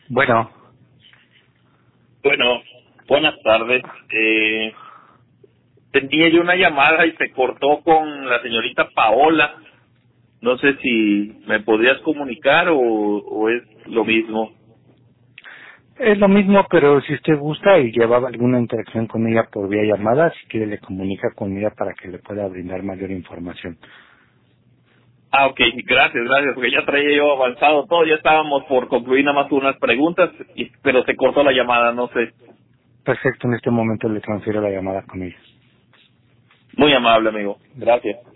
Bueno, Bueno, buenas tardes. Tenía yo una llamada y se cortó con la señorita Paola. No sé si me podrías comunicar o es lo mismo. es lo mismo, pero si usted gusta y llevaba alguna interacción con ella por vía llamada, si quiere le comunica con ella para que le pueda brindar mayor información. Ok, gracias, porque ya traía yo avanzado todo, ya estábamos por concluir nada más unas preguntas, pero se cortó la llamada, no sé. Perfecto, en este momento le transfiero la llamada con ella. Muy amable, amigo. Gracias.